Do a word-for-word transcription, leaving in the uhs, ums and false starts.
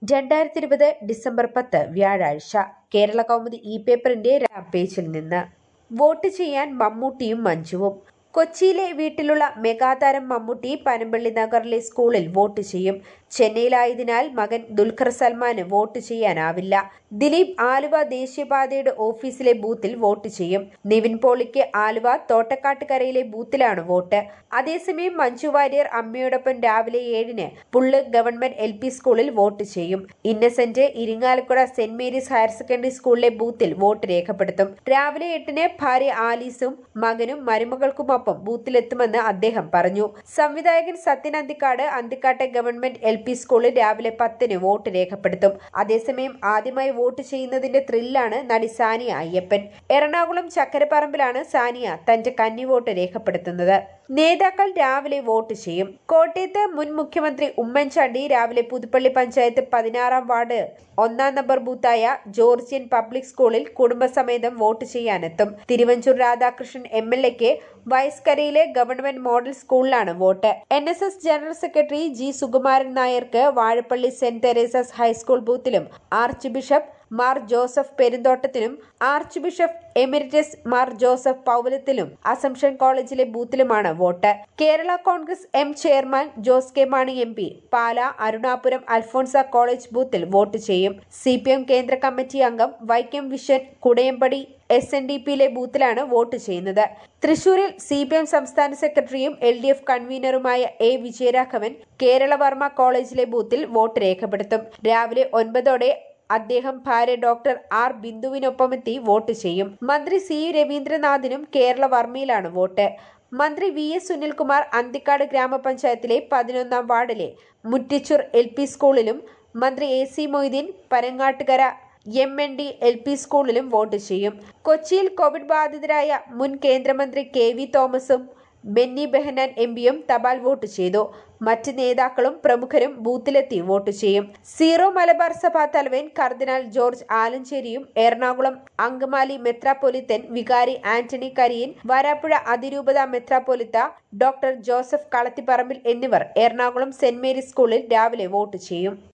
രണ്ടായിരത്തി ഇരുപത് ഡിസംബർ പത്ത് വ്യാഴാഴ്ച കേരള കൗമുദി ഇ പേപ്പറിന്റെ രണ്ടാം പേജിൽ നിന്ന് വോട്ട് ചെയ്യാൻ മമ്മൂട്ടിയും മഞ്ജുവും. കൊച്ചിയിലെ വീട്ടിലുള്ള മെഗാതാരം മമ്മൂട്ടി പനമ്പള്ളി നഗറിലെ സ്കൂളിൽ വോട്ട് ചെയ്യും. ചെന്നൈയിലായതിനാൽ മകൻ ദുൽഖർ സൽമാന് വോട്ട് ചെയ്യാനാവില്ല. ദിലീപ് ആലുവ ദേശീയപാതയുടെ ഓഫീസിലെ ബൂത്തിൽ വോട്ട് ചെയ്യും. നിവിൻ പോളിക്ക് ആലുവ തോട്ടക്കാട്ടുകരയിലെ ബൂത്തിലാണ് വോട്ട്. അതേസമയം മഞ്ജു വാര്യർ അമ്മയോടൊപ്പം രാവിലെ ഏഴിന് പുള്ള് ഗവൺമെന്റ് എൽ പി സ്കൂളിൽ വോട്ട് ചെയ്യും. ഇന്നസെന്റ് ഇരിങ്ങാലക്കുട സെന്റ് മേരീസ് ഹയർ സെക്കൻഡറി സ്കൂളിലെ ബൂത്തിൽ വോട്ട് രേഖപ്പെടുത്തും. രാവിലെ എട്ടിന് ഭാര്യ ആലീസും മകനും മരുമകൾക്കുമൊപ്പം ബൂത്തിലെത്തുമെന്ന് അദ്ദേഹം പറഞ്ഞു. സംവിധായകൻ സത്യൻ അന്തിക്കാട് അന്തിക്കാട്ടെ ഗവൺമെന്റ് എൽ പി സ്കൂളിൽ രാവിലെ പത്തിന് വോട്ട് രേഖപ്പെടുത്തും. അതേസമയം ആദ്യമായി വോട്ട് ചെയ്യുന്നതിന്റെ ത്രില്ലാണ് നടി സാനിയ അയ്യപ്പൻ. എറണാകുളം ചക്കരപ്പറമ്പിലാണ് സാനിയ തന്റെ കന്നി വോട്ട് രേഖപ്പെടുത്തുന്നത്. നേതാക്കൾ രാവിലെ വോട്ട് ചെയ്യും. കോട്ടയത്ത് മുൻ മുഖ്യമന്ത്രി ഉമ്മൻചാണ്ടി രാവിലെ പുതുപ്പള്ളി പഞ്ചായത്ത് പതിനാറാം വാർഡ് ഒന്നാം നമ്പർ ബൂത്തായ ജോർജിയൻ പബ്ലിക് സ്കൂളിൽ കുടുംബസമേതം വോട്ട് ചെയ്യാനെത്തും. തിരുവഞ്ചൂർ രാധാകൃഷ്ണൻ എം എൽ എക്ക് വയസ്കരയിലെ ഗവൺമെന്റ് മോഡൽ സ്കൂളിലാണ് vote. N S S general secretary G Sukumaran നായർക്ക് വാഴപ്പള്ളി സെന്റ് തെരേസാസ് ഹൈസ്കൂൾ ബൂത്തിലും ആർച്ച് ബിഷപ്പ് മാർ ജോസഫ് പെരുന്തോട്ടത്തിനും archbishop emeritus Mar Joseph പൗലത്തിലും അസംഷൻ കോളേജിലെ ബൂത്തിലുമാണ് vote. Kerala Congress M chairman Jose K Mani M P Pala Arunapuram Alphonsa college ബൂത്തിൽ വോട്ട് ചെയ്യും. സി പി എം കേന്ദ്ര കമ്മിറ്റി അംഗം Vaikom Viswan Kudayampady S N D പിയിലെ ബൂത്തിലാണ് വോട്ട് ചെയ്യുന്നത്. തൃശൂരിൽ സി പി എം സംസ്ഥാന സെക്രട്ടറിയും എൽ ഡി എഫ് കൺവീനറുമായ എ വിജയരാഘവൻ കേരളവർമ്മ കോളേജിലെ ബൂത്തിൽ വോട്ട് രേഖപ്പെടുത്തും. രാവിലെ ഒൻപതോടെ അദ്ദേഹം ഭാര്യ ഡോക്ടർ ആർ ബിന്ദുവിനൊപ്പമെത്തി വോട്ട് ചെയ്യും. മന്ത്രി സി രവീന്ദ്രനാഥിനും കേരള വർമ്മയിലാണ് വോട്ട്. മന്ത്രി വി എസ് സുനിൽകുമാർ അന്തിക്കാട് ഗ്രാമപഞ്ചായത്തിലെ പതിനൊന്നാം വാർഡിലെ മുറ്റിച്ചൂർ എൽ പി സ്കൂളിലും മന്ത്രി A C Moideen Panangattukara M N D L P സ്കൂളിലും വോട്ട് ചെയ്യും. കൊച്ചിയിൽ കോവിഡ് ബാധിതരായ മുൻ കേന്ദ്രമന്ത്രി കെ വി തോമസും ബെന്നി ബെഹനാൻ എം പിയും തപാൽ വോട്ട് ചെയ്തു. മറ്റ് നേതാക്കളും പ്രമുഖരും ബൂത്തിലെത്തി വോട്ട് ചെയ്യും. സീറോ മലബാർ സഭാ തലവൻ കർദിനാൾ ജോർജ് ആലഞ്ചേരിയും എറണാകുളം അങ്കമാലി മെത്രാപ്പൊലിത്തൻ വികാരി ആന്റണി കരിയൻ, വരാപ്പുഴ അതിരൂപത മെത്രാപ്പൊലിത്ത ഡോക്ടർ ജോസഫ് കളത്തിപ്പറമ്പിൽ എന്നിവർ എറണാകുളം സെന്റ് മേരീസ് സ്കൂളിൽ രാവിലെ വോട്ട് ചെയ്യും.